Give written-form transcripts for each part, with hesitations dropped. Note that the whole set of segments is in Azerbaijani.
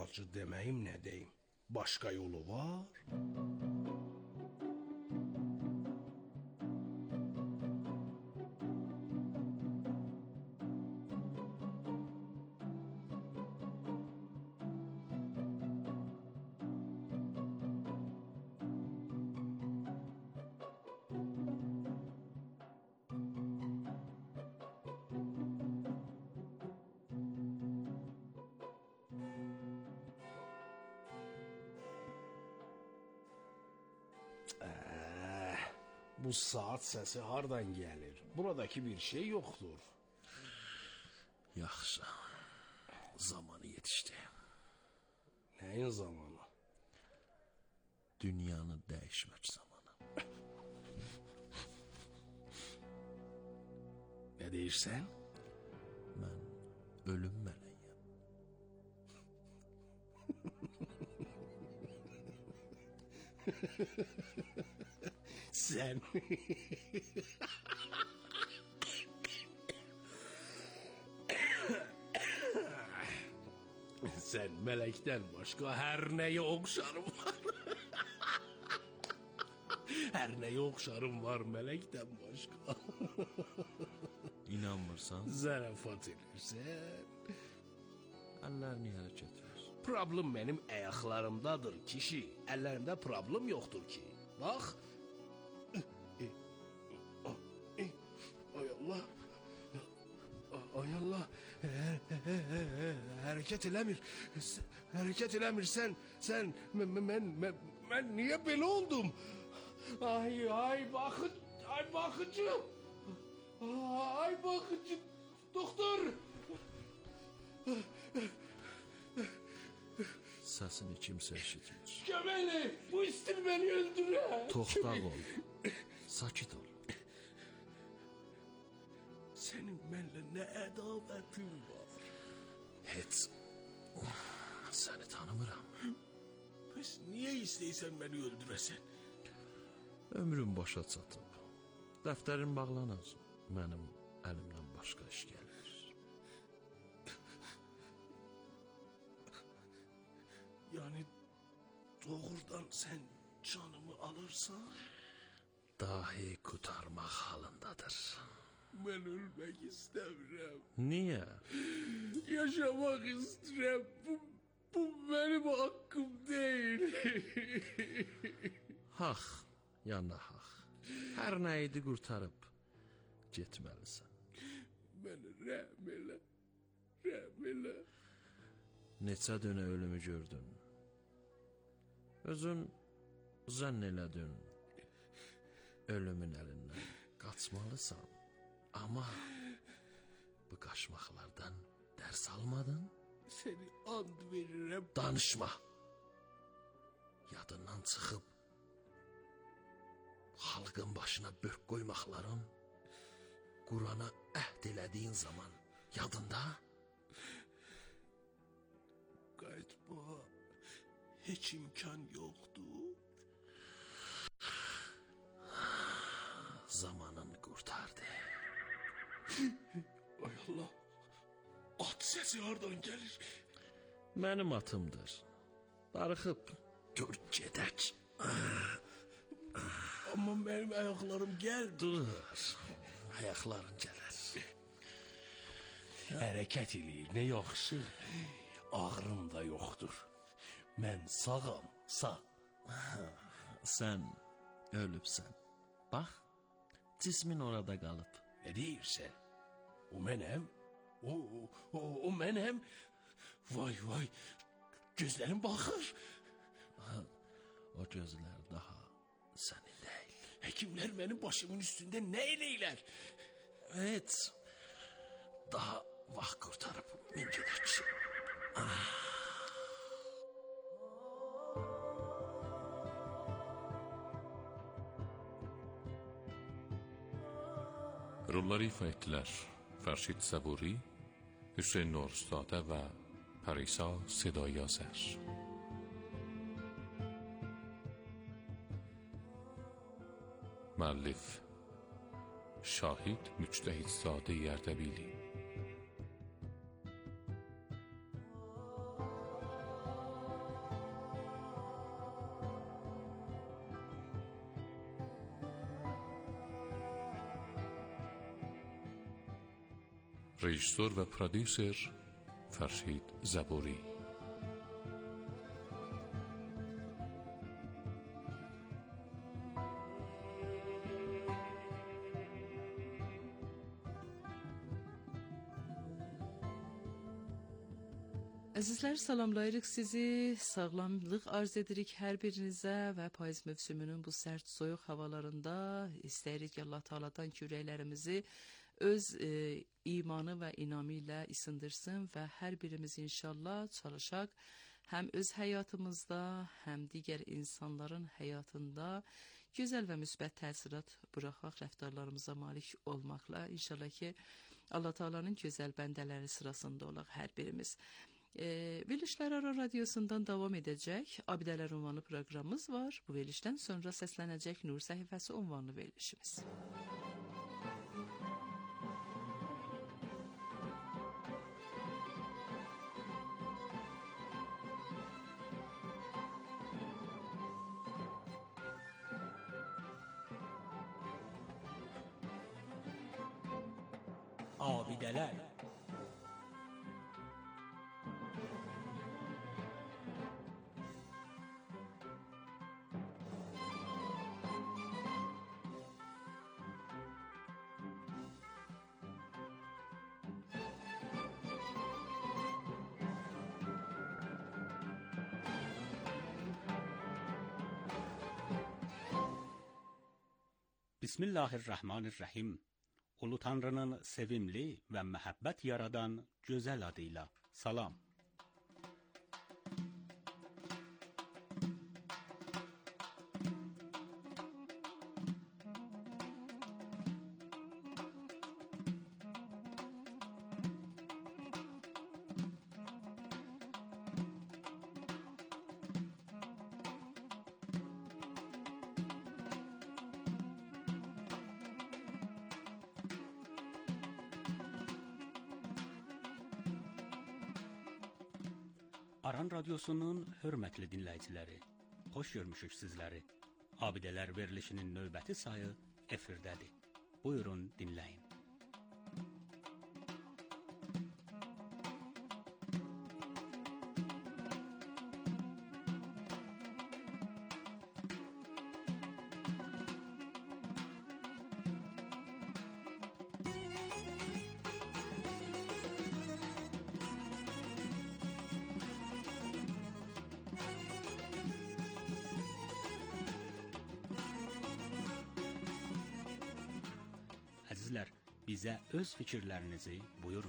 Savcı deməyim nə deyim? Başqa yolu var? Bu saat səsi hardan gəlir? Buradakı bir şey yoxdur. Yaxşı. Zamanı yetişdi. Nəyin zamanı? Dünyanı dəyişmək zamanı. Nə deyirsən? Mən ölüm mələyəm. Sən Sən mələkdən başqa hər nəyə oxşarım var. Hər nəyə oxşarım var mələkdən başqa. İnanmırsan? Zarafat edirsən. Əllərini yerə gətir. Problem mənim ayaqlarımdadır kişi. Əllərimdə problem yoxdur ki. Bax. Ay Allah. Ay Allah. Hərəkət eləmir. Hərəkət eləmirsən. Sən mən niyə belə oldum? Ay baxıcı. Ay baxıcı. Doktor. Səsini kimsə eşitmir. Köməklə, bu istir məni öldürər. Toxtaq ol. Sakit ol. Sənin mənlə nə ədalətin var? Heç. Səni tanımıram. Bəs niyə istəyirsən məni öldürəsən? Ömrüm başa çatıb. Dəftərin bağlanar. Mənim əlimdən başqa iş gəlir. Yani doğrudan sen canımı alırsan? Dahi kurtarmaq halındadır. Ben ölmek istemiyorum. Niye? Yaşamak istiyorum. Bu benim hakkım değil. Haq, yana haq. Hər nə idi qurtarıb getməlisən. Məni rəhm elə. Neçə dönə ölümü gördün. Özün zənn elədin. Ölümün əlindən qaçmalısan. Amma bu qaçmaqlardan dərs almadın. Seni and verirəm. Danışma. Yadından çıxıb xalqın başına bök qoymaqların Qurana əhd elədiyin zaman yadında? Qayıtmağa heç imkan yoxdur. Zamanın qurtardı. Ay Allah. At səsi hardan gəlir? Mənim atımdır. Darıxıb gör gedək. Amma mənim ayaqlarım gəldi. Dur. Ayaqların gələr. Hərəkət eləyir, nə yaxşı. Ağrım da yoxdur. Mən sağam, sağ. Sən ölübsən. Bax, cismin orada qalıb. Nə deyirsən? O mənəm? O mənəm? Vay, gözlərim baxır. O gözlər daha sənin deyil. Həkimlər mənim başımın üstündə nə eləyirlər? Heç. Daha vaxt qurtarıb min gedək. Rolları ifa etdilər Fərşid Səburi, Hüseyn Norustadə və Parisa Sedai Azər. Müəllif Şahid Müctəhidzadə Ərdəbili. rejissor və prodüser Fərşid Zəburi. Əzizlər, salamlayırıq sizi, sağlamlıq arz edirik hər birinizə və payız mövsümünün bu sərt soyuq havalarında istəyirik ki, Allah Taala'dan ki, ürəklərimizi öz imanı və inamı ilə isındırsın və hər birimiz inşallah çalışaq həm öz həyatımızda, həm digər insanların həyatında gözəl və müsbət təsirat buraxaq, rəftarlarımıza malik olmaqla. İnşallah ki, Allah Taala'nın gözəl bəndələri sırasında olaq hər birimiz. Verilişlər Ara Radiosundan davam edəcək. Abidələr ünvanlı proqramımız var. Bu verilişdən sonra səslənəcək Nur səhifəsi ünvanlı verilişimiz. Abidələr. Bismillahirrahmanirrahim. Ulu Tanrının sevimli və məhəbbət yaradan gözəl adıyla salam. Aran Radiosunun hörmətli dinləyiciləri, xoş görmüşük sizləri. Abidələr verilişinin növbəti sayı efirdədir. Buyurun, dinləyin. Əzizlər, bizə öz fikirlərinizi buyurun.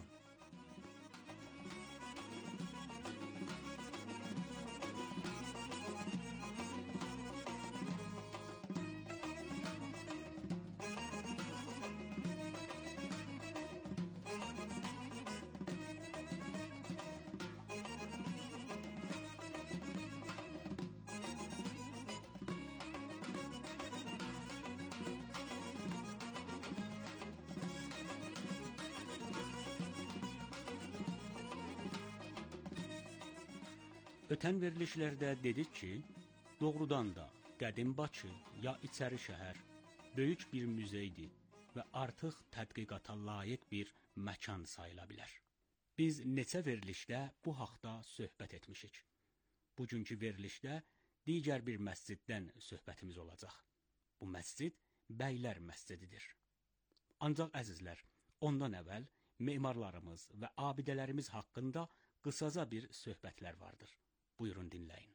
Ötən verilişlərdə dedik ki, doğrudan da qədim Bakı ya içəri şəhər böyük bir muzeydir və artıq tədqiqata layiq bir məkan sayıla bilər. Biz neçə verilişdə bu haqda söhbət etmişik. Bugünkü verilişdə digər bir məsciddən söhbətimiz olacaq. Bu məscid Bəylər məscididir. Ancaq əzizlər, ondan əvvəl memarlarımız və abidələrimiz haqqında qısaca bir söhbətlər vardır. Buyurun, dinləyin.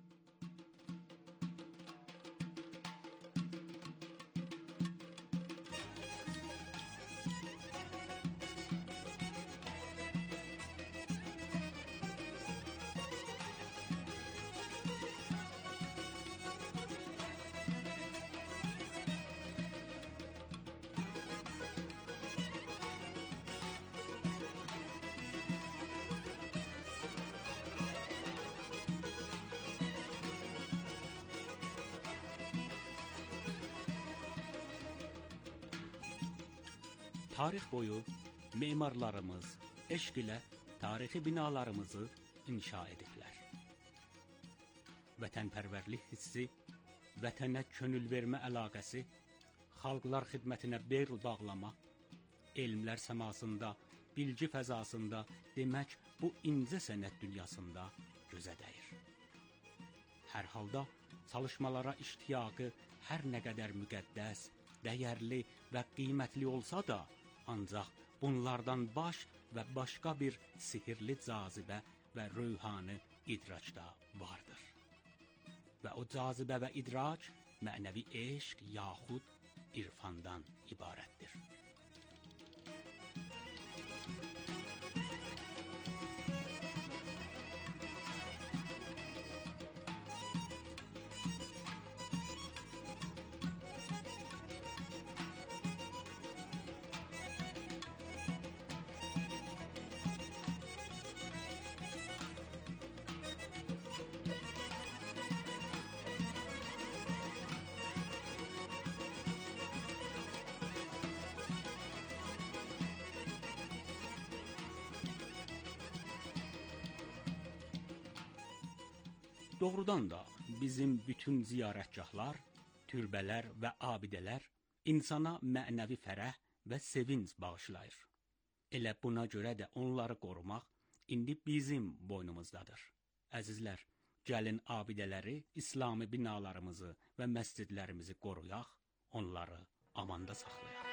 Tarix boyu memarlarımız eşq ilə tarixi binalarımızı inşa ediblər. Vətənpərvərlik hissi, vətənə könül vermə əlaqəsi, xalqlar xidmətinə bel bağlama, elmlər səmasında bilgi fəzasında, demək bu incə sənət dünyasında gözə dəyir. Hər halda çalışmalara iştiyaqı hər nə qədər müqəddəs, dəyərli və qiymətli olsa da, ancaq bunlardan baş və başqa bir sihirli cazibə və röyhanı idraçda vardır. Və o cazibə və idrac mənəvi eşq yaxud irfandan ibarətdir. Doğrudan da bizim bütün ziyarətgahlar, türbələr və abidələr insana mənəvi fərəh və sevinc bağışlayır. Elə buna görə də onları qorumaq indi bizim boynumuzdadır. Əzizlər, gəlin abidələri, İslami binalarımızı və məscidlərimizi qoruyaq, onları amanda saxlayaq.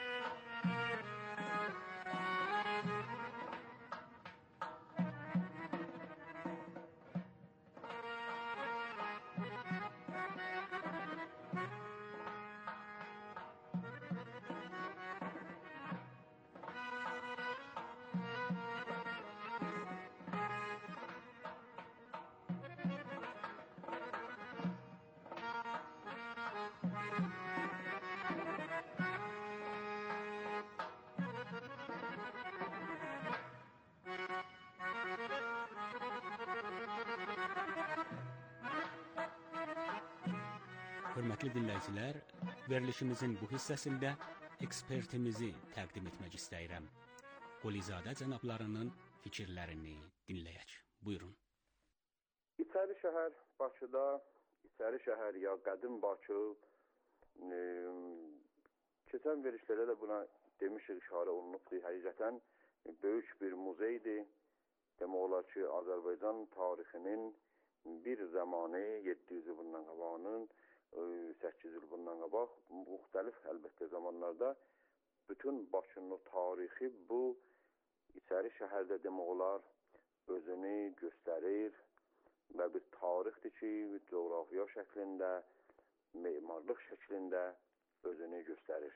Hörmətli dinləyicilər, verilişimizin bu hissəsində ekspertimizi təqdim etmək istəyirəm. Qulizadə cənablarının fikirlərini dinləyək. Buyurun. İçəri şəhər Bakıda, İçəri şəhər ya qədim Bakı, keçən verilişlərdə də buna demişik, işarə olunubdur. Həqiqətən böyük bir muzeydir. Demək olar ki, Azərbaycan tarixinin bir zamanı 700 il bundan qabağının 8 il bundan qabaq müxtəlif əlbəttə zamanlarda bütün Bakının tarixi bu İçəri şəhərdə demək olar özünü göstərir və bir tarixdir ki, coğrafiya şəklində, memarlıq şəklində özünü göstərir.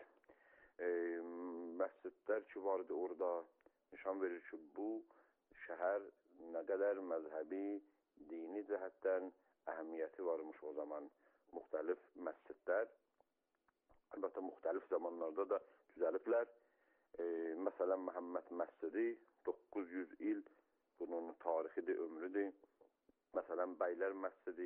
Məscidlər ki vardı orada nişan verir ki, bu şəhər nə qədər məzhəbi, dini cəhətdən əhəmiyyəti varmış o zaman. Müxtəlif məscidlər, əlbəttə müxtəlif zamanlarda da düzəliblər. Məsələn, Məhəmməd məscidi 900 il bunun tarixidir, ömrüdür. Məsələn, Bəylər məscidi,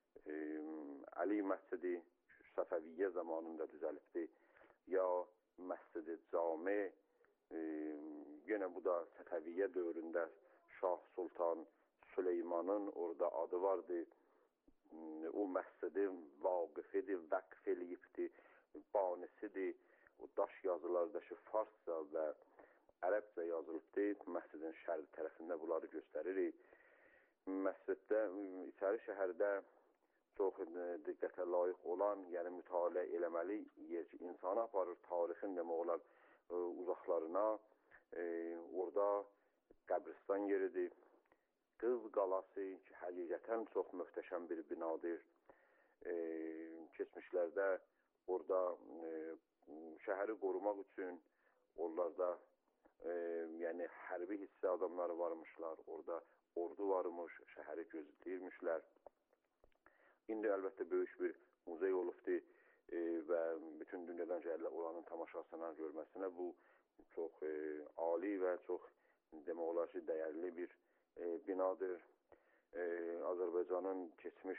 Əli məscidi Səfəviyyə zamanında düzəlibdir. Ya Məscidi Cami, yenə bu da Səfəviyyə dövründə Şah Sultan Süleymanın orada adı vardı. O məscidin vaqifidir, vəqf eləyibdir, banisidir. O daş yazılardakı farsca və ərəbcə yazılıbdır. Məscidin şərqi tərəfində bunları göstəririk. Məsciddə, İçəri şəhərdə çox diqqətə layiq olan, yəni mütaliə eləməli yer ki, insanı aparır tarixin demək olar uzaqlarına. Orada qəbristan yeridir. Qız qalası ki, həqiqətən çox möhtəşəm bir binadır. Keçmişlərdə orada şəhəri qorumaq üçün onlarda yəni hərbi hissə adamları varmışlar. Orada ordu varmış, şəhəri gözləyirmişlər. İndi əlbəttə böyük bir muzey olubdur və bütün dünyadan gəlirlər oranın tamaşasına, görməsinə. Bu çox ali və çox demək olar ki, dəyərli bir binadır. Azərbaycanın keçmiş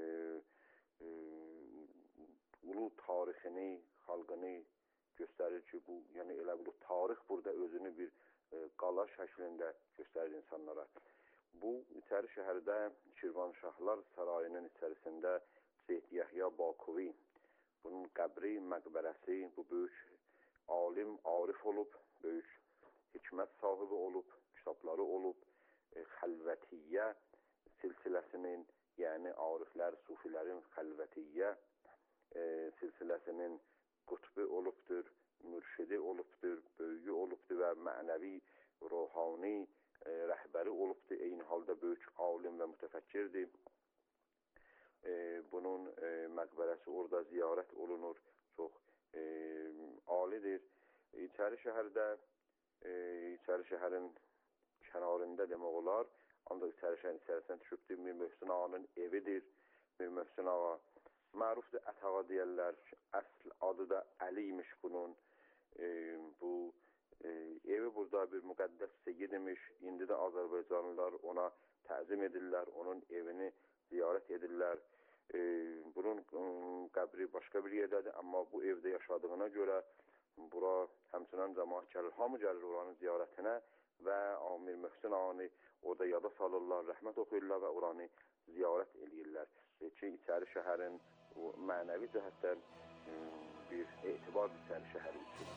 ulu tarixini, xalqını göstərir ki, bu, yəni elə bu tarix burada özünü bir qala şəklində göstərir insanlara. Bu, İçəri şəhərdə Şirvanşahlar Sarayının içərisində Seyid Yəhya Bakuvi, bunun qəbri, məqbərəsi, bu böyük alim, arif olub, böyük hikmət sahibi olub, kitabları olub, xəlvətiyyə silsiləsinin, yəni ariflər, sufilərin xəlvətiyyə silsiləsinin qutbu olubdur, mürşidi olubdur, böyüyü olubdur və mənəvi, ruhani rəhbəri olubdur. Eyni halda böyük alim və mütəfəkkirdir. Bunun məqbərəsi orada ziyarət olunur, çox alidir. İçəri şəhərin kənarında demək olar, ancaq İçəri şəhərin içərisindən düşübdür. Mir Möhsün Ağanın evidir. Mir Möhsün Ağa mərufdur, Ətağa deyərlər. Əsl adı da Əli imiş bunun. Bu evi burada bir müqəddəs seyyid imiş. İndi də Azərbaycanlılar ona təzim edirlər, onun evini ziyarət edirlər. Bunun qəbri başqa bir yerdədir, amma bu evdə yaşadığına görə bura həmçinin cəmaət gəlir, hamı gəlir oranın ziyarətinə və Mir Möhsün Ağanı orada yada salırlar, rəhmət oxuyurlar və oranı ziyarət edirlər. Ki, İçəri şəhərin mənəvi cəhətdən bir etibar İçəri şəhəri üçün.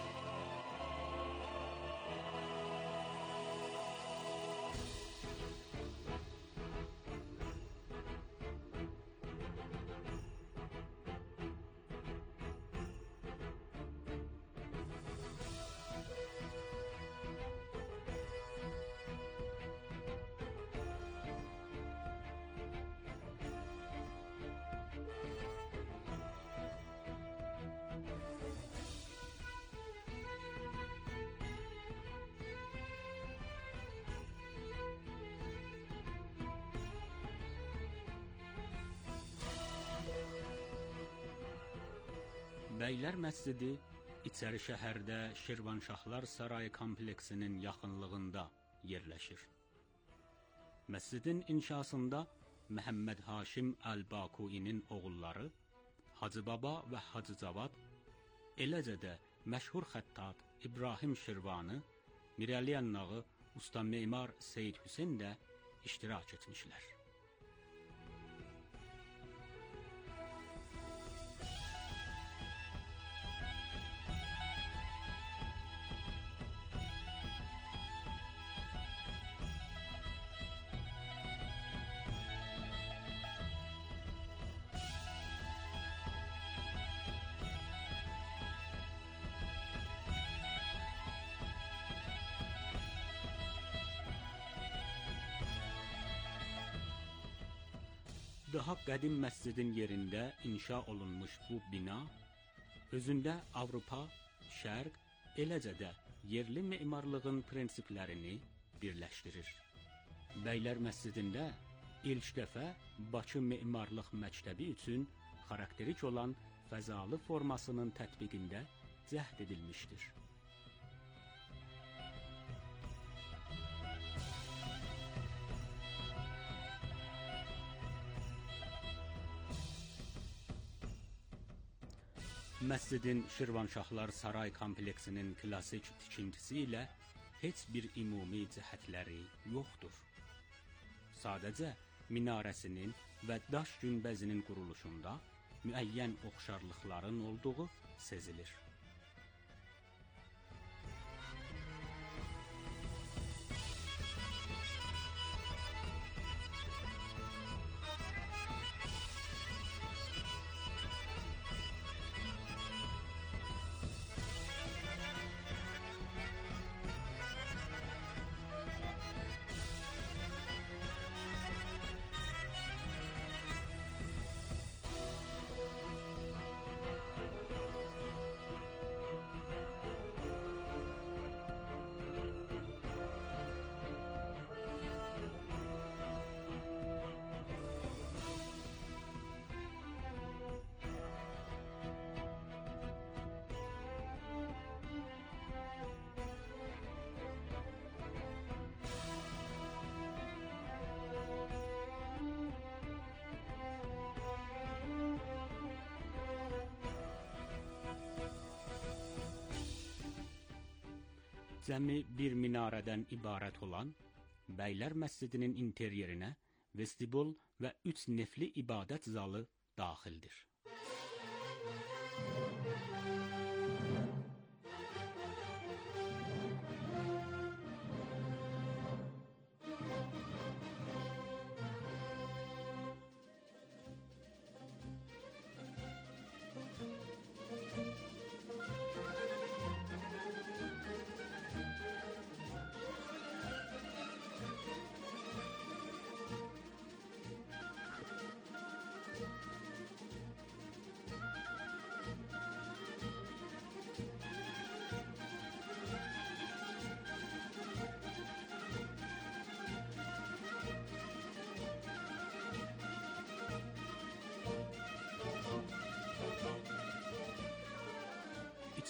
Bəylər məscidi İçəri şəhərdə Şirvanşahlar Sarayı kompleksinin yaxınlığında yerləşir. Məscidin inşasında Məhəmməd Haşim Əl-Bakuinin oğulları Hacı Baba və Hacı Cavad, eləcə də məşhur xəttat İbrahim Şirvanı, Mirəli Ənnağı, usta memar Seyyid Hüseyn də iştirak etmişlər. Daha qədim məscidin yerində inşa olunmuş bu bina, özündə Avropa, Şərq, eləcə də yerli memarlığın prinsiplərini birləşdirir. Bəylər məscidində ilk dəfə Bakı Memarlıq Məktəbi üçün xarakterik olan fəzalı formasının tətbiqində cəhd edilmişdir. Məscidin Şirvanşahlar Saray kompleksinin klassik tikintisi ilə heç bir ümumi cəhətləri yoxdur. Sadəcə minarəsinin və daş günbəzinin quruluşunda müəyyən oxşarlıqların olduğu sezilir. Cəmi bir minarədən ibarət olan Bəylər məscidinin interyerinə vestibul və 3 nefli ibadət zalı daxildir.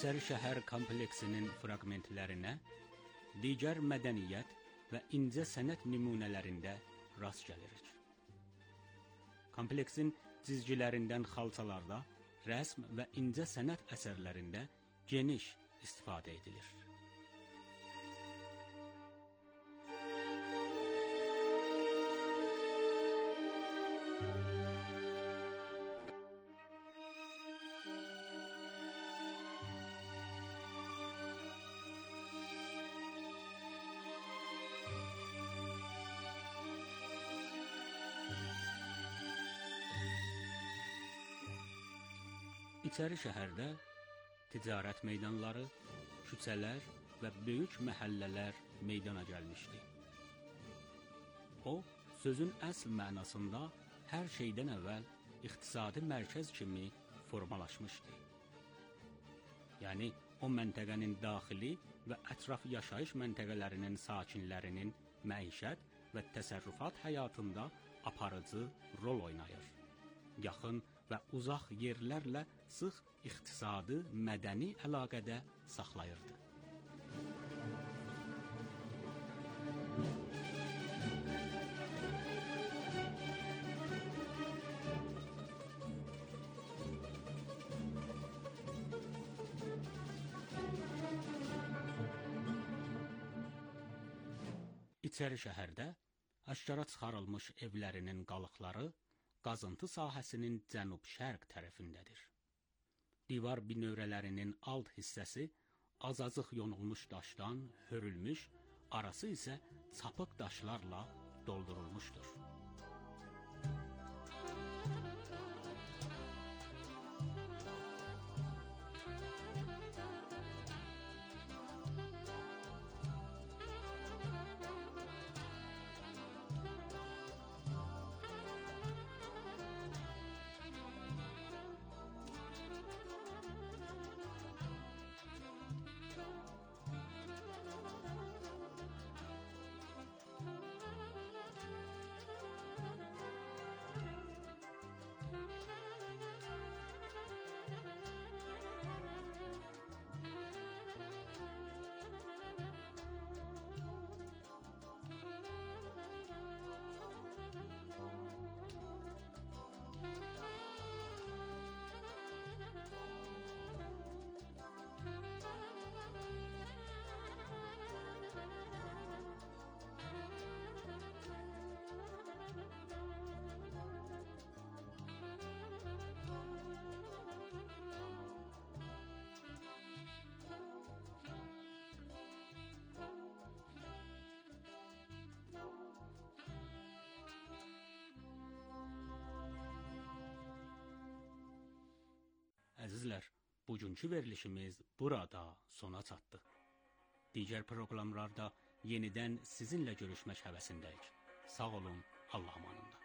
İçəri şəhər kompleksinin fraqmentlərinə digər mədəniyyət və incə sənət nümunələrində rast gəlirik. Kompleksin cizgilərindən xalçalarda, rəsm və incə sənət əsərlərində geniş istifadə edilir. İçəri şəhərdə ticarət meydanları, küçələr və böyük məhəllələr meydana gəlmişdi. O, sözün əsl mənasında hər şeydən əvvəl iqtisadi mərkəz kimi formalaşmışdı. Yəni, o məntəqənin daxili və ətraf yaşayış məntəqələrinin sakinlərinin məişət və təsərrüfat həyatında aparıcı rol oynayır. Yaxın və uzaq yerlərlə sıx iqtisadi, mədəni əlaqədə saxlayırdı. İçəri şəhərdə aşkara çıxarılmış evlərinin qalıqları qazıntı sahəsinin cənub-şərq tərəfindədir. Divar binövrələrinin alt hissəsi azacıq yonulmuş daşdan hörülmüş, arası isə çapıq daşlarla doldurulmuşdur. Əzizlər, bugünkü verilişimiz burada sona çatdı. Digər proqramlarda yenidən sizinlə görüşmək həvəsindəyik. Sağ olun, Allah amanında.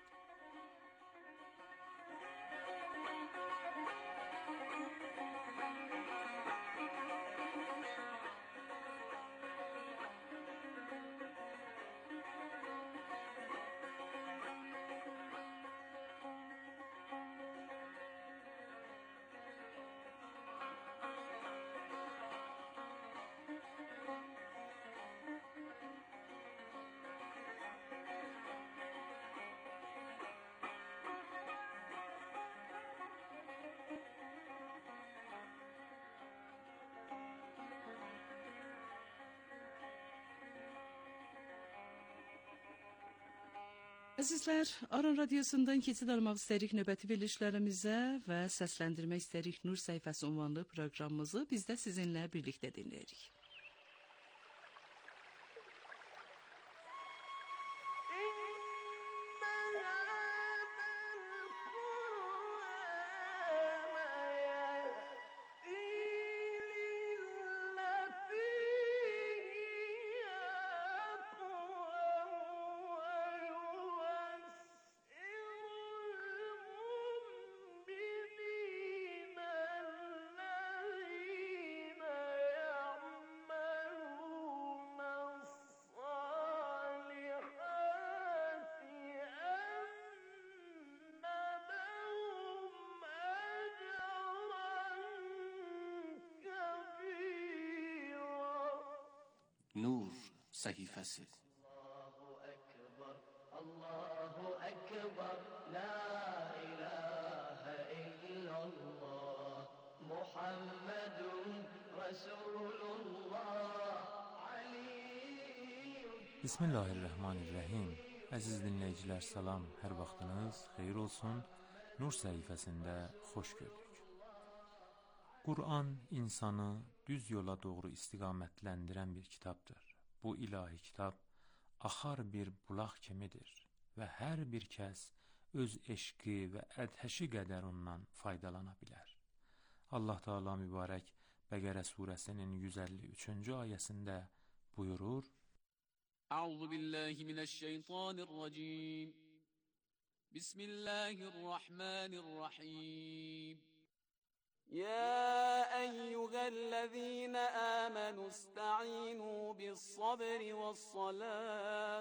Əzizlər, Aran Radiosundan keçid almaq istəyirik növbəti verilişlərimizə və səsləndirmək istəyirik Nur səhifəsi ünvanlı proqramımızı biz də sizinlə birlikdə dinləyirik. Nur səhifəsi. Allahu Ekber, la ilahe illallah, Muhammedun Resulullah, Aliyyun. Bismillahirrahmanirrahim. Əziz dinləyicilər, salam, hər vaxtınız xeyir olsun. Nur səhifəsində xoş gördük. Quran insanı düz yola doğru istiqamətləndirən bir kitabdır. Bu ilahi kitab axar bir bulaq kimidir və hər bir kəs öz eşqi və ədhəşi qədər ondan faydalana bilər. Allah Teala mübarək Bəqərə surəsinin 153-cü ayəsində buyurur: Əuzu billahi mineşşeytanirracim. Bismillahirrahmanirrahim. Ya eyyühellezine amenu ista'inu bis-sabri ve's-salah.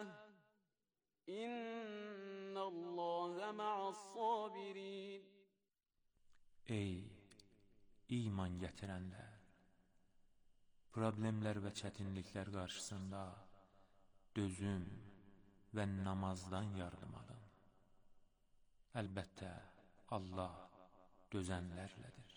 İnnallâhe ma'as-sabirin. Ey iman gətirənlər! Problemlər və çətinliklər qarşısında dözüm və namazdan yardım alın. Əlbəttə, Allah dözənlərlədir.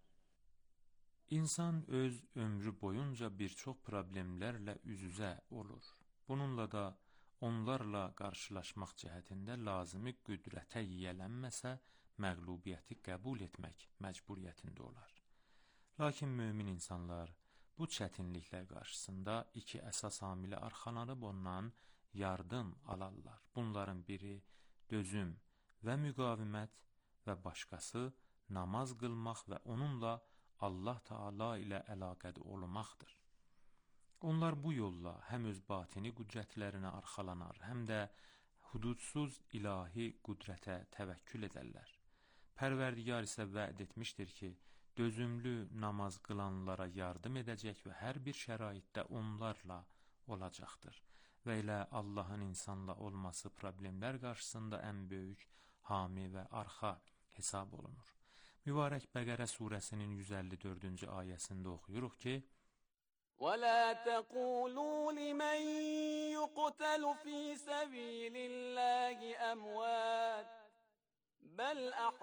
İnsan öz ömrü boyunca bir çox problemlərlə üz-üzə olur. Bununla da onlarla qarşılaşmaq cəhətində lazımi qüdrətə yiyələnməsə, məğlubiyyəti qəbul etmək məcburiyyətində olar. Lakin mömin insanlar bu çətinliklər qarşısında iki əsas amilə arxalanıb ondan yardım alarlar. Bunların biri dözüm və müqavimət və başqası namaz qılmaq və onunla Allah Teala ilə əlaqədə olmaqdır. Onlar bu yolla həm öz batini qüdrətlərinə arxalanar, həm də hududsuz ilahi qüdrətə təvəkkül edərlər. Pərverdigar isə vəd etmişdir ki, dözümlü namaz qılanlara yardım edəcək və hər bir şəraitdə onlarla olacaqdır. Və elə Allahın insanla olması problemlər qarşısında ən böyük hami və arxa hesab olunur. Mübarək Bəqərə surəsinin 154-cü ayəsində oxuyuruq ki: وَلَا تَقُولُوا لِمَنْ يُقْتَلُ فِي سَبِيلِ اللَّهِ أَمْوَاتٌ بَلْ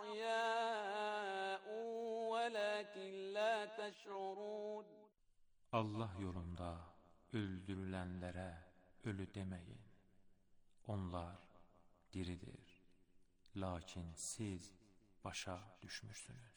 أَحْيَاءٌ وَلَكِنْ لَا تَشْعُرُونَ. Allah yolunda öldürülənlərə ölü deməyin. Onlar diridir, lakin siz başa düşmürsünüz.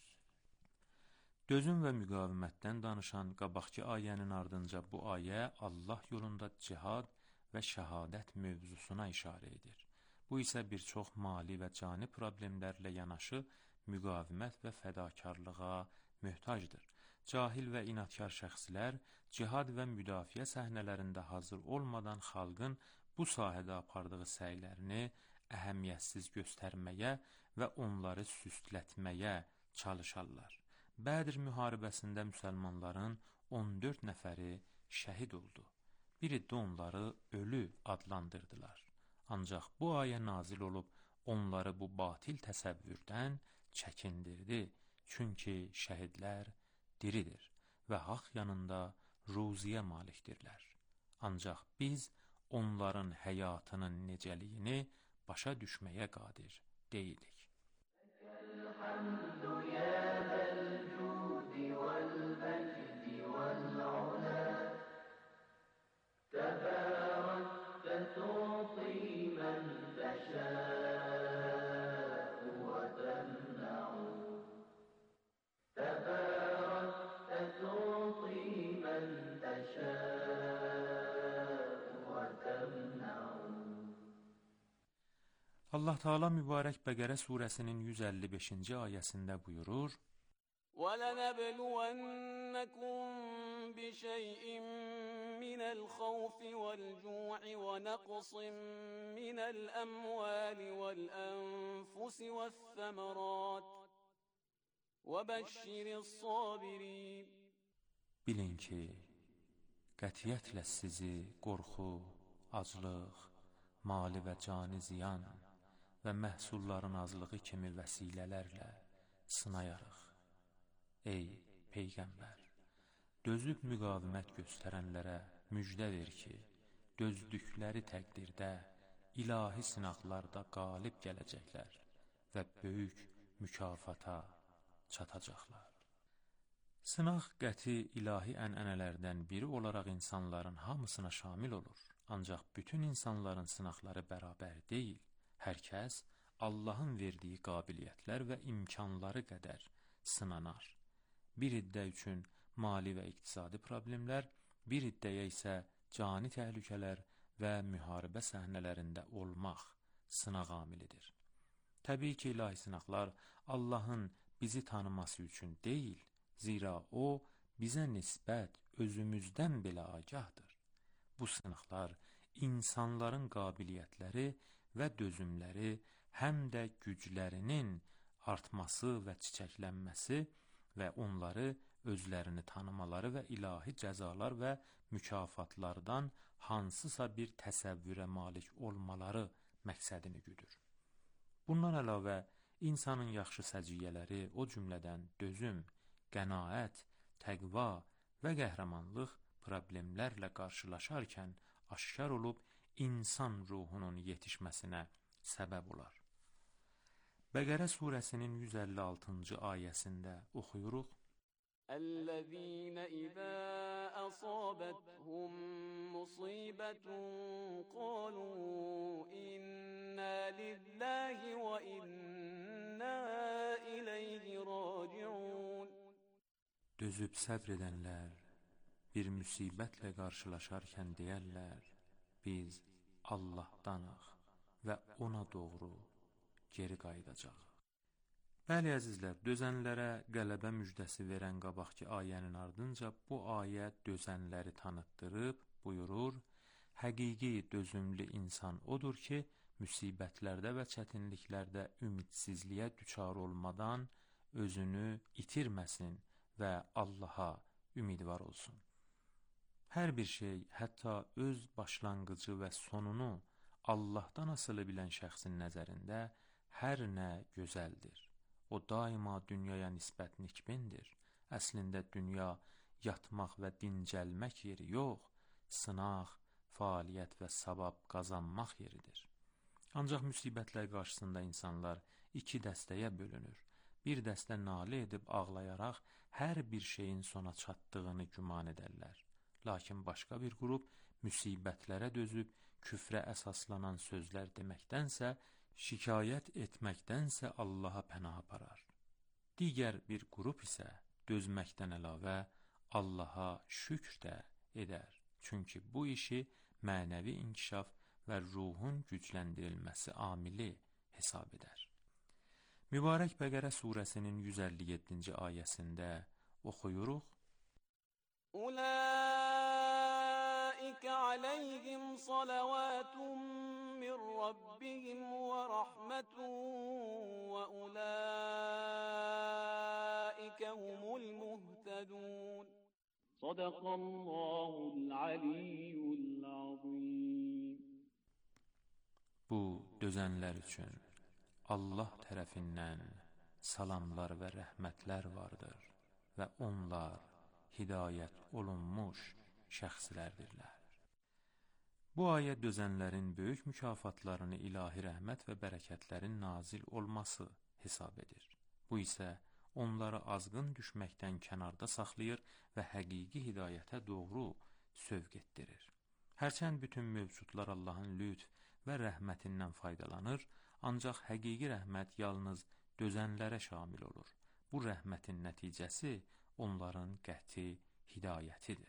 Dözüm və müqavimətdən danışan qabaqki ayənin ardınca bu ayə Allah yolunda cihad və şəhadət mövzusuna işarə edir. Bu isə bir çox mali və cani problemlərlə yanaşı müqavimət və fədakarlığa möhtacdır. Cahil və inadkar şəxslər cihad və müdafiə səhnələrində hazır olmadan xalqın bu sahədə apardığı səylərini əhəmiyyətsiz göstərməyə və onları süstlətməyə çalışarlar. Bədr müharibəsində müsəlmanların 14 nəfəri şəhid oldu. Bir iddə onları ölü adlandırdılar. Ancaq bu ayə nazil olub onları bu batil təsəvvürdən çəkindirdi. Çünki şəhidlər diridir və haqq yanında ruziyə malikdirlər. Ancaq biz onların həyatının necəliyini başa düşməyə qadir deyilik. Allah Teala mübarək Bəqərə surəsinin 155-ci ayəsində buyurur: وَلَنَبْلُوَنَّكُمْ بِشَيْءٍ مِّنَ الْخَوْفِ وَالْجُوعِ وَنَقْصٍ مِّنَ الْأَمْوَالِ وَالْأَنفُسِ وَالثَّمَرَاتِ وَبَشِّرِ الصَّابِرِينَ. Bilin ki, qətiyyətlə sizi qorxu, aclıq, mali və cani ziyan və məhsulların azlığı kimi vəsilələrlə sınayarıq. Ey Peyğəmbər, dözüb müqavimət göstərənlərə müjdə ver ki, dözdükləri təqdirdə ilahi sınaqlarda qalib gələcəklər və böyük mükafata çatacaqlar. Sınaq qəti ilahi ənənələrdən biri olaraq insanların hamısına şamil olur. Ancaq bütün insanların sınaqları bərabər deyil. Hər kəs Allahın verdiyi qabiliyyətlər və imkanları qədər sınanar. Bir iddə üçün mali və iqtisadi problemlər, bir iddəyə isə cani təhlükələr və müharibə səhnələrində olmaq sınaq amilidir. Təbii ki, ilahi sınaqlar Allahın bizi tanıması üçün deyil, zira O bizə nisbət özümüzdən belə agahdır. Bu sınaqlar insanların qabiliyyətləri və dözümləri, həm də güclərinin artması və çiçəklənməsi və onları özlərini tanımaları və ilahi cəzalar və mükafatlardan hansısa bir təsəvvürə malik olmaları məqsədini güdür. Bundan əlavə, insanın yaxşı səciyyələri, o cümlədən dözüm, qənaət, təqva və qəhrəmanlıq problemlərlə qarşılaşarkən aşkar olub insan ruhunun yetişməsinə səbəb olar. Bəqərə surəsinin 156-cı ayəsində oxuyuruq: الذين إذا أصابتهم مصيبة قالوا إنا لله وإنا إليه راجعون. Dözüb səbr edənlər bir müsibətlə qarşılaşarkən deyərlər, biz Allahdanıq və ona doğru geri qayıdacaq. Bəli əzizlər, dözənlərə qələbə müjdəsi verən qabaqki ayənin ardınca bu ayə dözənləri tanıtdırıb buyurur: həqiqi dözümlü insan odur ki, müsibətlərdə və çətinliklərdə ümidsizliyə düçar olmadan özünü itirməsin və Allaha ümidvar olsun. Hər bir şey, hətta öz başlanğıcı və sonunu Allahdan asılı bilən şəxsin nəzərində hər nə gözəldir. O daima dünyaya nisbət nikbindir. Əslində dünya yatmaq və dincəlmək yeri yox, sınaq, fəaliyyət və savab qazanmaq yeridir. Ancaq müsibətlər qarşısında insanlar iki dəstəyə bölünür. Bir dəstə nalə edib ağlayaraq hər bir şeyin sona çatdığını güman edərlər. Lakin başqa bir qrup müsibətlərə dözüb küfrə əsaslanan sözlər deməkdənsə, şikayət etməkdənsə Allaha pənah aparar. Digər bir qrup isə dözməkdən əlavə Allaha şükr də edər. Çünki bu işi mənəvi inkişaf və ruhun gücləndirilməsi amili hesab edər. Mübarək Bəqərə surəsinin 157-ci ayəsində oxuyuruq: Ulaika aleyhim salavatun min rabbihim və rahmetun və ulaika humul muhtedun. Sadaqallahul aliyyul azim. Bu dözənlər üçün Allah tərəfindən salamlar və rəhmətlər vardır və onlar hidayət olunmuş şəxslərdirlər. Bu ayə dözənlərin böyük mükafatlarını ilahi rəhmət və bərəkətlərin nazil olması hesab edir. Bu isə onları azğın düşməkdən kənarda saxlayır və həqiqi hidayətə doğru sövq etdirir. Hərçənd bütün mövcudlar Allahın lütf və rəhmətindən faydalanır, ancaq həqiqi rəhmət yalnız dözənlərə şamil olur. Bu rəhmətin nəticəsi onların qəti hidayətidir.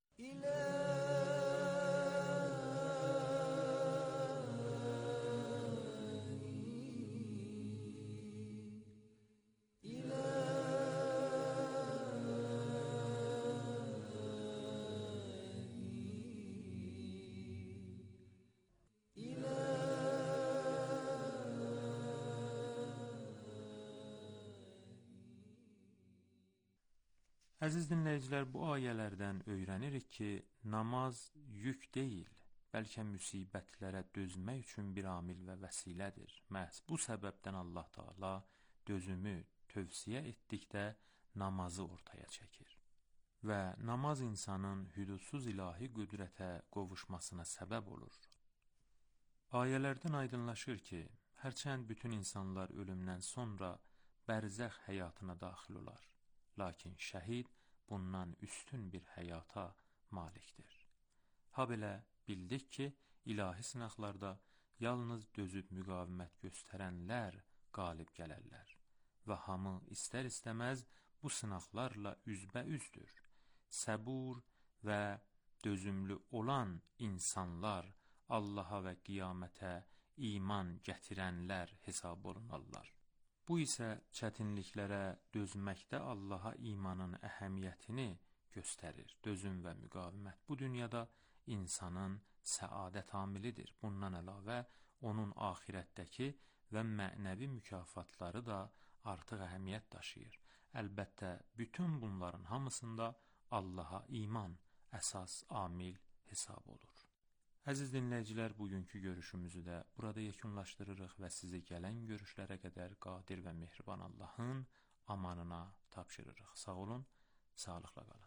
Əziz dinləyicilər, bu ayələrdən öyrənirik ki, namaz yük deyil, bəlkə müsibətlərə dözmək üçün bir amil və vəsilədir. Məhz bu səbəbdən Allah Taala dözümü tövsiyə etdikdə namazı ortaya çəkir. və namaz insanın hüdudsuz ilahi qüdrətə qovuşmasına səbəb olur. Ayələrdən aydınlaşır ki, hərçənd bütün insanlar ölümdən sonra bərzəx həyatına daxil olar, lakin şəhid bundan üstün bir həyata malikdir. Ha belə bildik ki, ilahi sınaqlarda yalnız dözüb müqavimət göstərənlər qalib gələrlər və hamı istər-istəməz bu sınaqlarla üzbəüzdür. Səbur və dözümlü olan insanlar Allaha və qiyamətə iman gətirənlər hesab olunarlar. Bu isə çətinliklərə dözməkdə Allaha imanın əhəmiyyətini göstərir. Dözüm və müqavimət bu dünyada insanın səadət amilidir. Bundan əlavə onun axirətdəki və mənəvi mükafatları da artıq əhəmiyyət daşıyır. Əlbəttə, bütün bunların hamısında Allaha iman əsas amil hesab olur. Əziz dinləyicilər, bugünkü görüşümüzü də burada yekunlaşdırırıq və sizi gələn görüşlərə qədər qadir və mehriban Allahın amanına tapşırırıq. Sağ olun, sağlıqla qalın.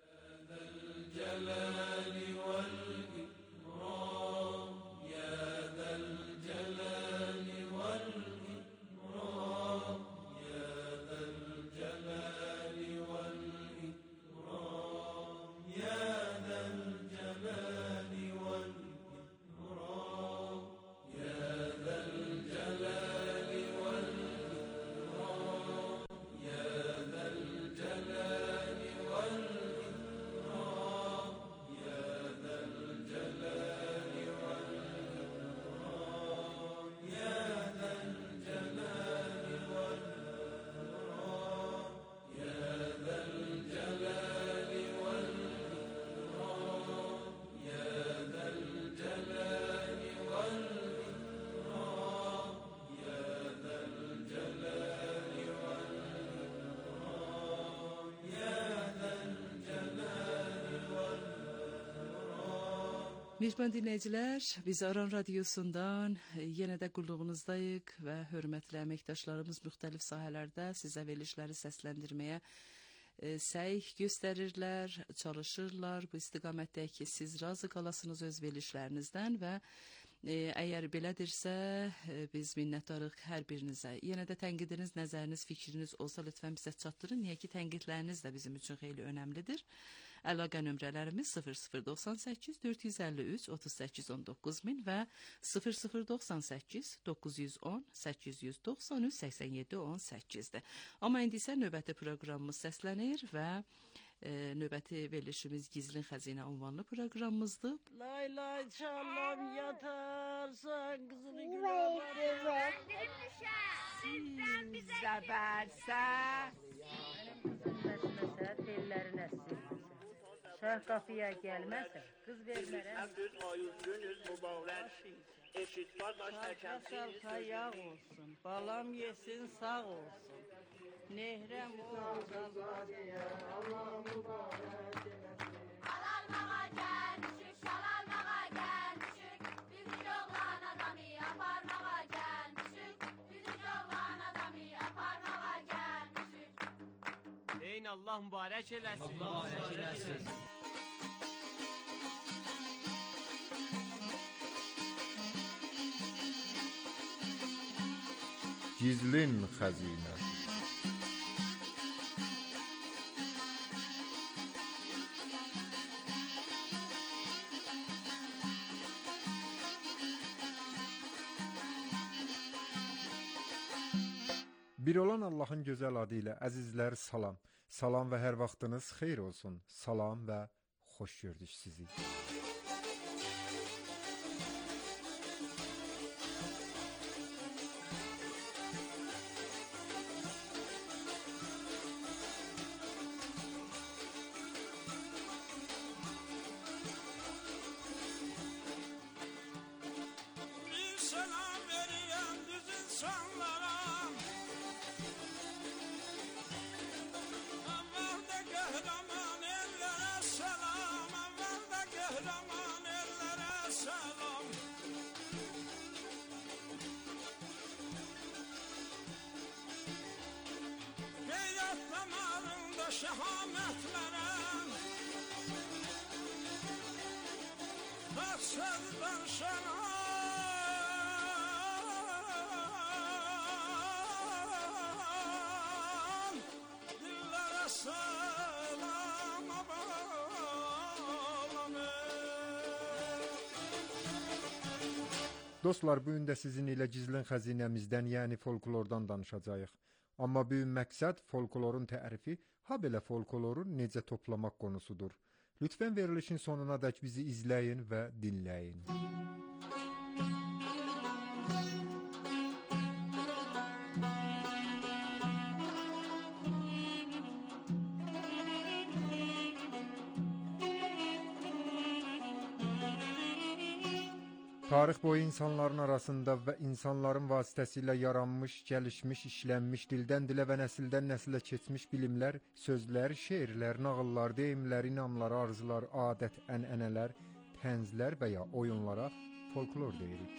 Mehriban dinləyicilər, biz Aran Radiosundan yenə də qulluğunuzdayıq və hörmətli əməkdaşlarımız müxtəlif sahələrdə sizə verilişləri səsləndirməyə səy göstərirlər, çalışırlar. Bu istiqamətdə ki, siz razı qalasınız öz verilişlərinizdən və əgər belədirsə, biz minnətdarıq hər birinizə. Yenə də tənqidiniz, nəzəriniz, fikriniz olsa lütfən bizə çatdırın. Niyə ki, tənqidləriniz də bizim üçün xeyli önəmlidir. Əlaqə nömrələrimiz 0098 453 38 19000 və 0098 910 893 87 18-dir. Amma indi isə növbəti proqramımız səslənir və növbəti verilişimiz Gizlin Xəzinə unvanlı proqramımızdır. Lay lay çalam yatarsan qızını gülə Siz zəbərsən Məsməsə tellərin əssin. Şah qapıya gəlməsə qız vermərəm. Düz ayız günüz mübarək. Eşit qardaş əkəmsiz. Yağ olsun, balam yesin sağ olsun. Nehrəm olsun. Allah mübarək eləsin. Alalmağa gəlmişik, şalalmağa gəlmişik. Bizim oğlan adamı aparmağa gəlmişik. Bizim oğlan adamı aparmağa gəlmişik. Deyin Allah mübarək eləsin. Allah mübarək eləsin. Gizlin xəzinə. Bir olan Allahın gözəl adı ilə əzizlər salam. Salam və hər vaxtınız xeyir olsun. Salam və xoş gördük sizi. Şehametlerem sevdən şənam dillərə selam abalam. Dostlar, bu gün də sizin ilə gizlin xəzinəmizdən, yəni folklordan danışacağıq. Amma bu gün məqsəd folklorun tərifi, ha belə folklorun necə toplamaq konusudur. Lütfən verilişin sonuna dək bizi izləyin və dinləyin. Tarix boyu insanların arasında və insanların vasitəsilə yaranmış, gəlişmiş, işlənmiş, dildən dilə və nəsildən nəsilə keçmiş bilimlər, sözlər, şeirlər, nağıllar, deyimlər, inamlar, arzular, adət, ənənələr, tənzlər və ya oyunlara folklor deyirik.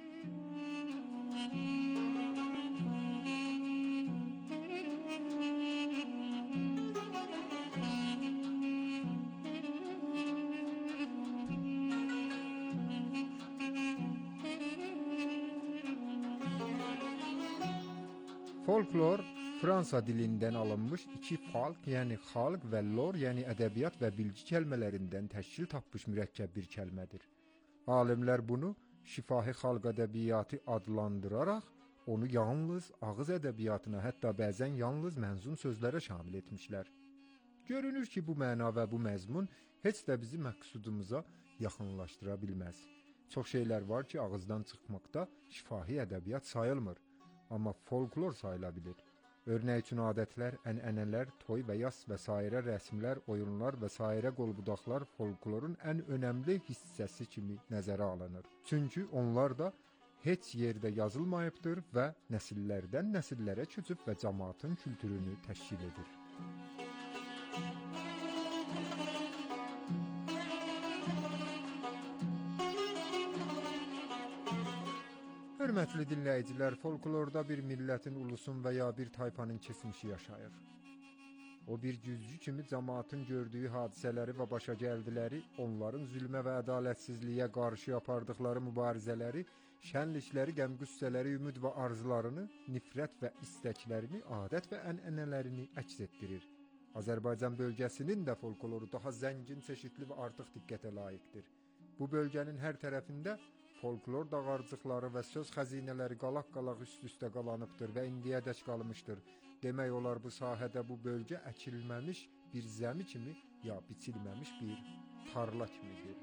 Folklor Fransa dilindən alınmış iki folk, yəni xalq və lor, yəni ədəbiyyat və bilgi kəlmələrindən təşkil tapmış mürəkkəb bir kəlmədir. Alimlər bunu şifahi xalq ədəbiyyatı adlandıraraq onu yalnız ağız ədəbiyyatına, hətta bəzən yalnız mənzum sözlərə şamil etmişlər. Görünür ki, bu məna və bu məzmun heç də bizi məqsudumuza yaxınlaşdıra bilməz. Çox şeylər var ki, ağızdan çıxmaqda şifahi ədəbiyyat sayılmır. Amma folklor sayıla bilir. Örnək üçün adətlər, ənənələr, toy və yas və sairə rəsmlər, oyunlar və sairə qolbudaqlar folklorun ən önəmli hissəsi kimi nəzərə alınır. Çünki onlar da heç yerdə yazılmayıbdır və nəsillərdən nəsillərə köçüb və cəmaatın kültürünü təşkil edir. Hörmətli dinləyicilər, folklorda bir millətin, ulusun və ya bir tayfanın keçmişi yaşayır. O bir güzgü kimi cəmaatın gördüyü hadisələri və başa gəldiləri, onların zülmə və ədalətsizliyə qarşı apardıqları mübarizələri, şənlikləri, qəm-qüssələri, ümid və arzularını, nifrət və istəklərini, adət və ənənələrini əks etdirir. Azərbaycan bölgəsinin də folkloru daha zəngin, çeşidli və artıq diqqətə layiqdir. Bu bölgənin hər tərəfində folklor dağarcıqları və söz xəzinələri qalaq-qalaq üst-üstə qalanıbdır və indiyədək qalmışdır. Demək olar bu sahədə bu bölgə əkilməmiş bir zəmi kimi ya biçilməmiş bir tarla kimidir.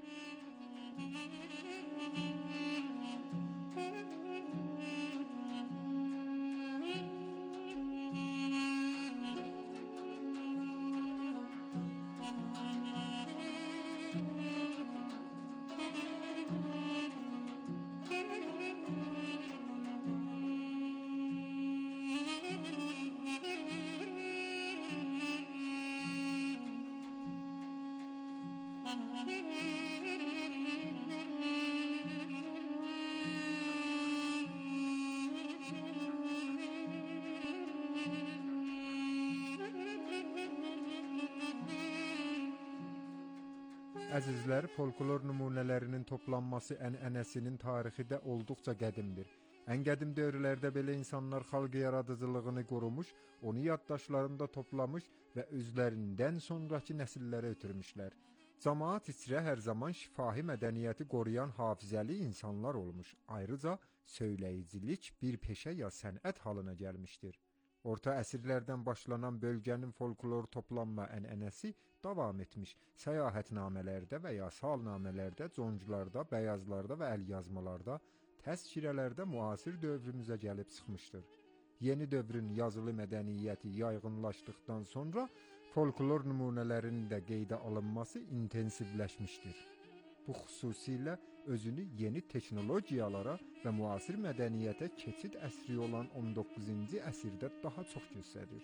Əzizlər, folklor nümunələrinin toplanması ənənəsinin tarixi də olduqca qədimdir. Ən qədim dövrlərdə belə insanlar xalq yaradıcılığını qorumuş, onu yaddaşlarında toplamış və özlərindən sonraki nəsillərə ötürmüşlər. Cəmaat içrə hər zaman şifahi mədəniyyəti qoruyan hafizəli insanlar olmuş. Ayrıca söyləyicilik bir peşə ya sənət halına gəlmişdir. Orta əsrlərdən başlanan bölgənin folklor toplanma ənənəsi davam etmiş. Səyahətnamələrdə və ya salnamələrdə, concularda, bəyazlarda və əlyazmalarda, təzkirələrdə müasir dövrümüzə gəlib çıxmışdır. Yeni dövrün yazılı mədəniyyəti yaygınlaşdıqdan sonra folklor nümunələrinin də qeydə alınması intensivləşmişdir. Bu xüsusilə özünü yeni texnologiyalara və müasir mədəniyyətə keçid əsri olan 19-cu əsrdə daha çox göstərir.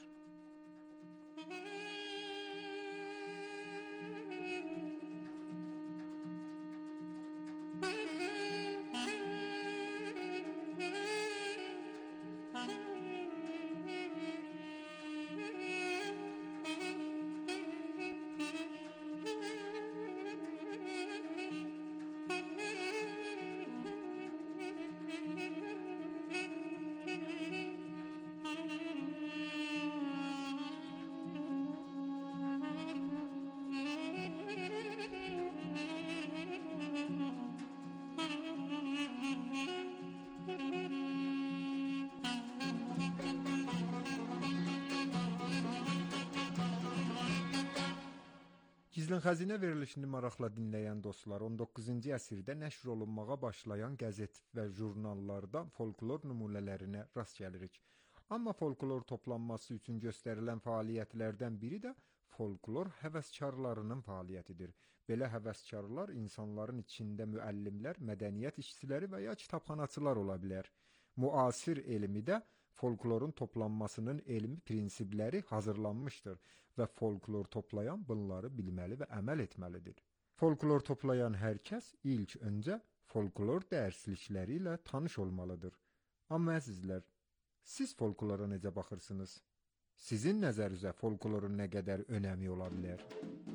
Gizlin Xəzinə verilişini maraqla dinləyən dostlar, 19-cu əsrdə nəşr olunmağa başlayan qəzet və jurnallarda folklor nümunələrinə rast gəlirik. Amma folklor toplanması üçün göstərilən fəaliyyətlərdən biri də folklor həvəskarlarının fəaliyyətidir. Belə həvəskarlar insanların içində müəllimlər, mədəniyyət işçiləri və ya kitabxanaçılar ola bilər. Müasir elmidə folklorun toplanmasının elmi prinsipləri hazırlanmışdır və folklor toplayan bunları bilməli və əməl etməlidir. Folklor toplayan hər kəs ilk öncə folklor dərslikləri ilə tanış olmalıdır. Amma əzizlər, siz folklora necə baxırsınız? Sizin nəzərinizə folklorun nə qədər önəmi ola bilər?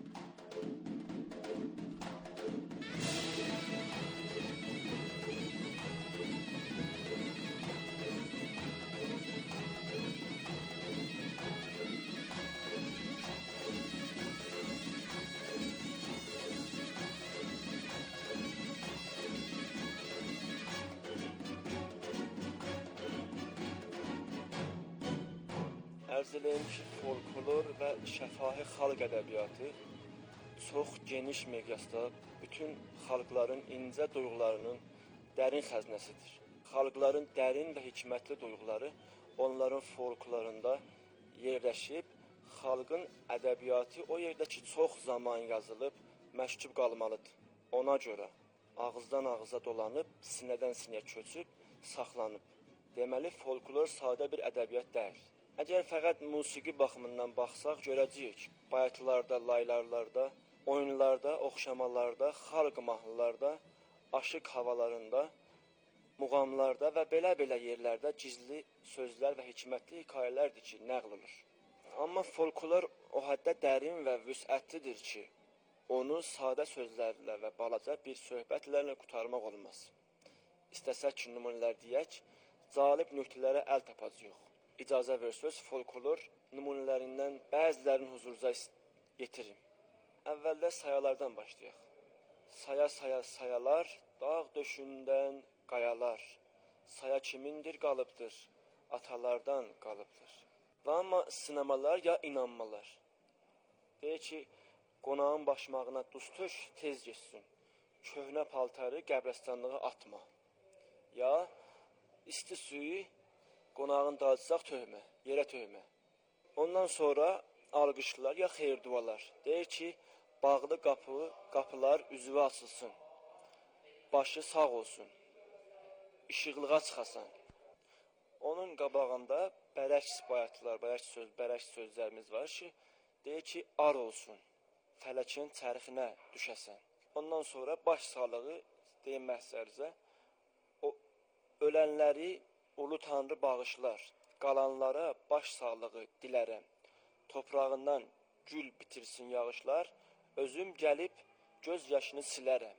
Ərz eləyim ki, folklor və şəfahi xalq ədəbiyyatı çox geniş miqyasda bütün xalqların incə duyğularının dərin xəzinəsidir. Xalqların dərin və hikmətli duyğuları onların folklorunda yerləşib, xalqın ədəbiyyatı o yerdə ki, çox zaman yazılıb, məşkub qalmalıdır. Ona görə ağızdan ağıza dolanıb, sinədən sinəyə köçüb, saxlanıb. Deməli, folklor sadə bir ədəbiyyat deyil. Əgər fəqət musiqi baxımından baxsaq, görəcəyik. Bayatlarda, laylarlarda, oyunlarda, oxşamalarda, xalq mahnılarda, aşıq havalarında, muğamlarda və belə-belə yerlərdə gizli sözlər və hikmətli hekayələrdir ki, nəql olur. Amma folklor o həddə dərin və vüsətlidir ki, onu sadə sözlərlə və balaca bir söhbətlərlə qutarmaq olmaz. İstəsək ki, nümunələr deyək, cəlib nöqtələrə əl tapacağıq. İcazə versəz, folklor nümunələrindən bəzilərinin huzurunuza yetirim. Əvvəldə sayalardan başlayaq. Saya-saya sayalar, dağ döşündən qayalar. Saya kimindir qalıbdır, atalardan qalıbdır. Və amma sinemalar ya inanmalar. Deyir ki, qonağın başmağına duz tök, tez geçsin. Köhnə paltarı qəbrəstanlığa atma. Ya isti suyu qonağın dacısaq töhmə, yerə töhmə. Ondan sonra alqışlar ya xeyirdualar. Deyir ki, bağlı qapılar üzvə açılsın. Başı sağ olsun. İşıqlığa çıxasan. Onun qabağında bərək bayatlar, bərək sözlərimiz var ki, deyir ki, ar olsun. Fələkin çərxinə düşəsən. Ondan sonra baş sağlığı deyim məhsərizə, ölənləri Ulu Tanrı bağışlar, qalanlara baş sağlığı dilərəm. Toprağından gül bitirsin yağışlar, özüm gəlib göz yaşını silərəm.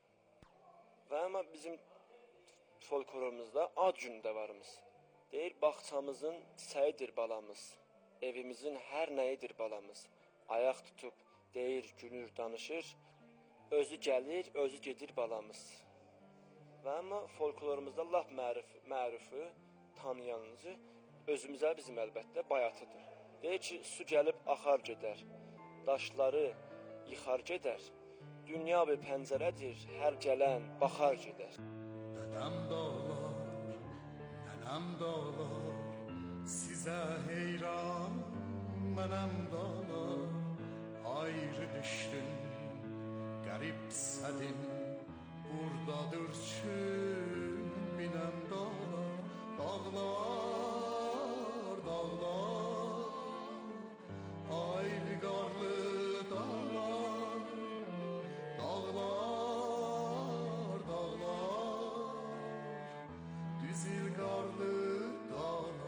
Və amma bizim folklorumuzda ad gündə varımız. Deyir, bağçamızın çiçəyidir balamız, evimizin hər nəyidir balamız. Ayaq tutub, deyir, gülür, danışır, özü gəlir, özü gedir balamız. Və amma folklorumuzda laf mərufu, tanıyanınızı özümüzə bizim əlbəttə bayatıdır. Deyir ki, su gəlib axar gedər, daşları yıxar gedər, dünya bir pəncərədir, hər gələn baxar gedər. Dədəm dağlar, nənəm dağlar, sizə heyran, mənəm dağlar, ayrı düşdüm, qərib sədim, buradadır çün, minəm dağlar, dağlar, dağlar, ayrı qarlı dağlar, dağlar, dağlar, düzil qarlı dağlar.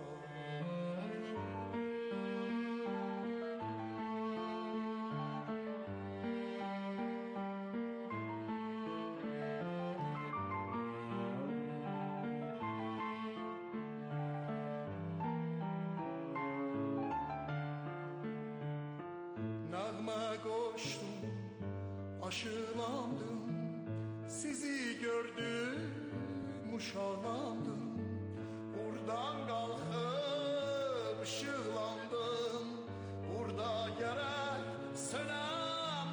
Nəğmə qoşdum, aşılandım, sizi gördüm, uşaqlandım. Buradan qalxıb ışıqlandım, burada gərək sönəm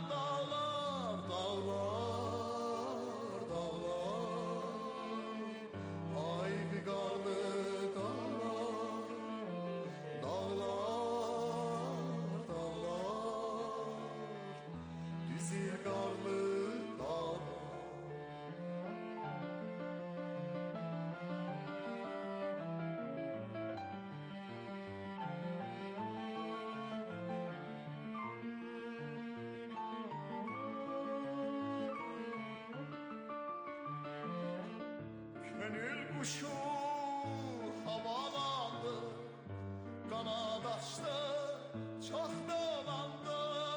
Quşu havalandı, qanad açdı, çox dolandı.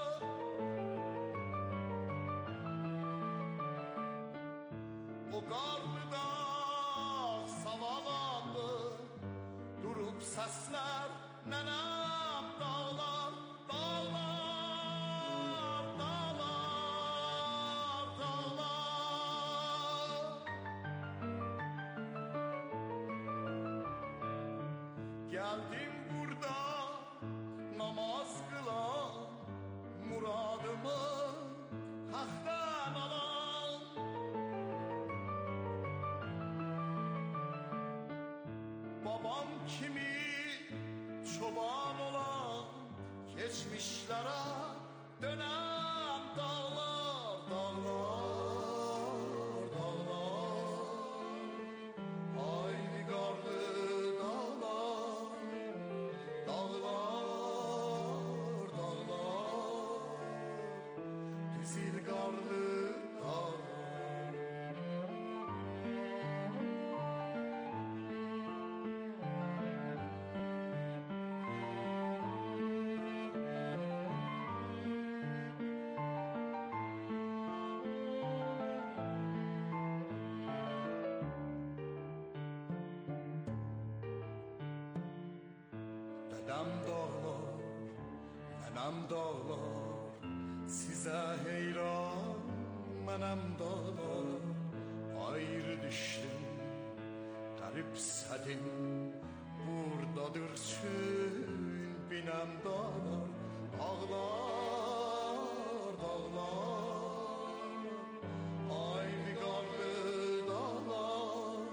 O qarlı dağ savalandı, durub səslər nənəm dağlar, dağlar, dağlar, dağlar. Geldim burada namaz kılan, muradımı haktan alan. Babam kimi çoban olan, geçmişlere dönen dağlar, dağlar, dağlar. Haydi qarlı dağlar, dağlar, dağlar. Düzil qarlı dağlar. Dedem dağlar, nenem dağlar, size heyran menem dağlar. Ayrı düştüm, garip sədim, buradadır çün binem dağlar, dağlar, dağlar. Aynı qarlı dağlar,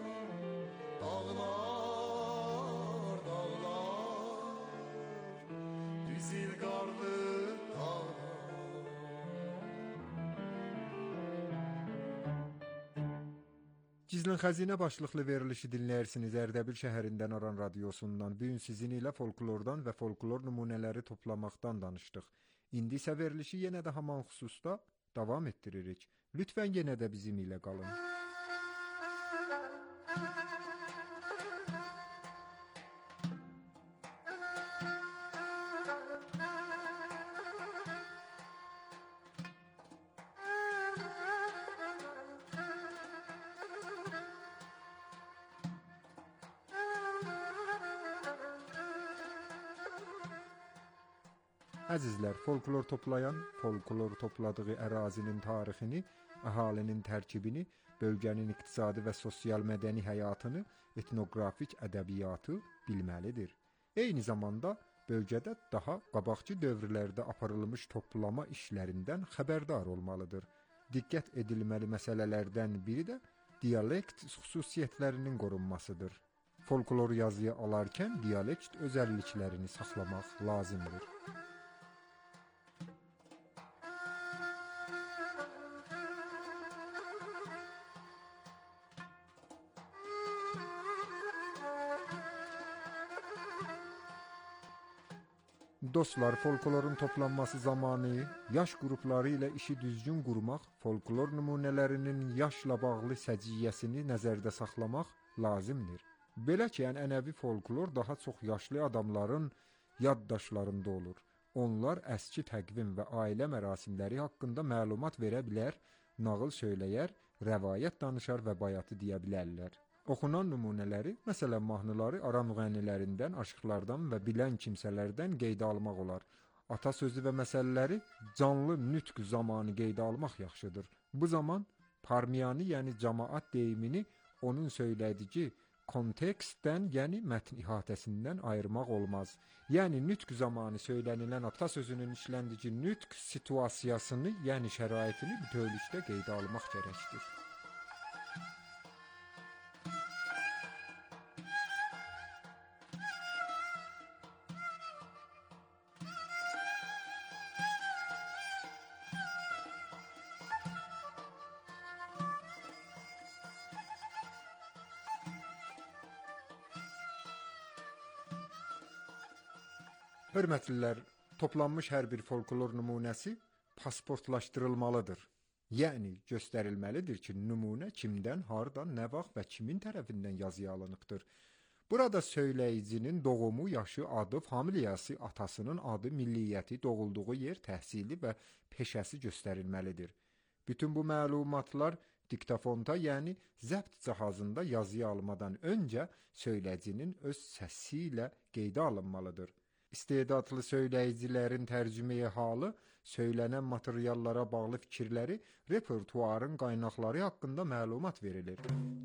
dağlar, dağlar. Düzil qarlı dağlar. Gizlin Xəzinə başlıqlı verilişi dinləyirsiniz Ərdəbil şəhərindən Aran radiosundan. Bu gün sizin ilə folklordan və folklor nümunələri toplamaqdan danışdıq. İndi isə verilişi yenə də haman xüsusda davam etdiririk. Lütfən yenə də bizim ilə qalın. Əzizlər, folklor toplayan, folklor topladığı ərazinin tarixini, əhalinin tərkibini, bölgənin iqtisadi və sosial mədəni həyatını, etnoqrafik ədəbiyyatı bilməlidir. Eyni zamanda bölgədə daha qabaqcı dövrlərdə aparılmış toplama işlərindən xəbərdar olmalıdır. Diqqət edilməli məsələlərdən biri də dialekt xüsusiyyətlərinin qorunmasıdır. Folklor yazıya alarkən dialekt özəlliklərini saxlamaq lazımdır. Dostlar, folklorun toplanması zamanı yaş qrupları ilə işi düzgün qurmaq, folklor nümunələrinin yaşla bağlı səciyyəsini nəzərdə saxlamaq lazımdır. Belə ki, ənənəvi folklor daha çox yaşlı adamların yaddaşlarında olur. Onlar əski təqvim və ailə mərasimləri haqqında məlumat verə bilər, nağıl söyləyər, rəvayət danışar və bayatı deyə bilərlər. Oxunan nümunələri, məsələn mahnıları Aran müğənnilərindən, aşıqlardan və bilən kimsələrdən qeydə almaq olar. Atasözü və məsələləri canlı nütq zamanı qeydə almaq yaxşıdır. Bu zaman parmiyani, yəni cəmaat deyimini onun söylədiyi kontekstdən, yəni mətn ihatəsindən ayırmaq olmaz. Yəni nütq zamanı söylənilən atasözünün işləndiyi nütq situasiyasını, yəni şəraitini bütövlükdə qeydə almaq gərəkdir. Hörmətlilər, toplanmış hər bir folklor nümunəsi pasportlaşdırılmalıdır. Yəni göstərilməlidir ki, nümunə kimdən, hardan, nə vaxt və kimin tərəfindən yazıya alınıbdır. Burada söyləyicinin doğumu, yaşı, adı, familiyası, atasının adı, milliyyəti, doğulduğu yer, təhsili və peşəsi göstərilməlidir. Bütün bu məlumatlar diktafonda, yəni zəbt cihazında yazıya almadan öncə söyləyicinin öz səsi ilə qeydə alınmalıdır. İstedadlı söyləyicilərin tərcüməyi halı, söylənən materiallara bağlı fikirləri, repertuarın qaynaqları haqqında məlumat verilir.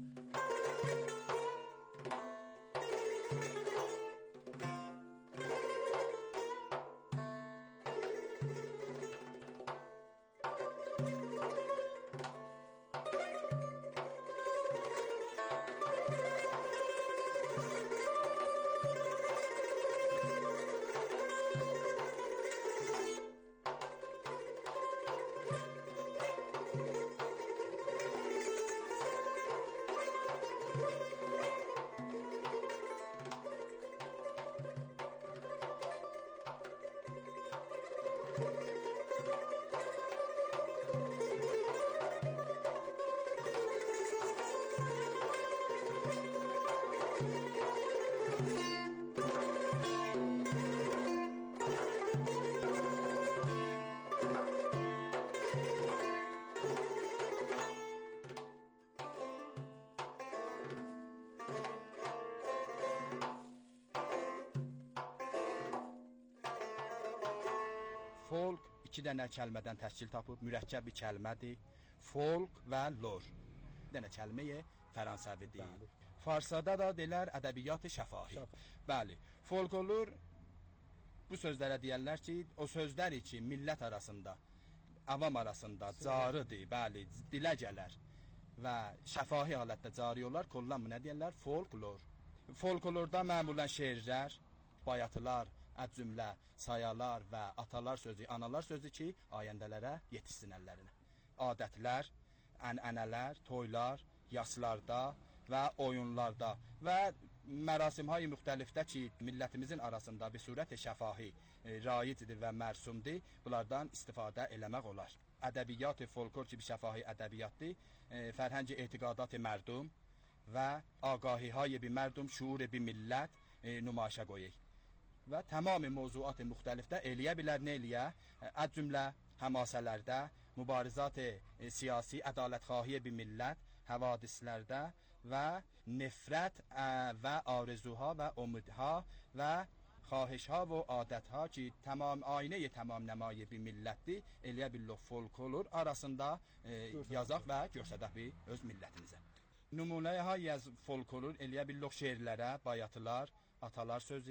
Folk iki dənə kəlmədən təşkil tapıb, mürəkkəb bir kəlmədir. Folk və lor. Bir dənə kəlməyə Fransəvidir. Farsada da deyirlər ədəbiyyat-ı şəfahi. Bəli. Folklor bu sözlərə deyirlər ki, o sözlər ki, millət arasında, avam arasında carıdır, bəli, dilə gələr və şəfahi halətdə cari olar. Kollan nə deyirlər? Folklor. Folklorda məmulən şeirlər, bayatılar, cümlə, sayalar və atalar sözü, analar sözü ki, ayəndələrə yetişsin əllərinə. Adətlər, ənənələr, toylar, yaslarda və oyunlarda və mərasimhay müxtəlifdə ki, millətimizin arasında bir surət-i şəfahi raicdir və mərsumdur, bunlardan istifadə eləmək olar. Ədəbiyyat-ı folklor ki, bir şəfahi ədəbiyyatdır, fərhəngi etiqadat-ı mərdum və agahihayı bir mərdum, şuur bir millət nümayişə qoyur. Və tamam mövzuat müxtəlifdə eləyə bilər, nə eləyə? Cümlə həmasələrdə, mübarizat siyasi, ədalətxahi bir millət, həvadislərdə və nifrət və arzuha və umudha və xahişha və adətha ki, tamam aynə tamam nəmayi bir millətdir, eləyə billah folklor arasında yazaq və göstərək bir öz millətimizə. Nümunəyə az folklor eləyə billah şeirlərə, bayatılar, atalar sözü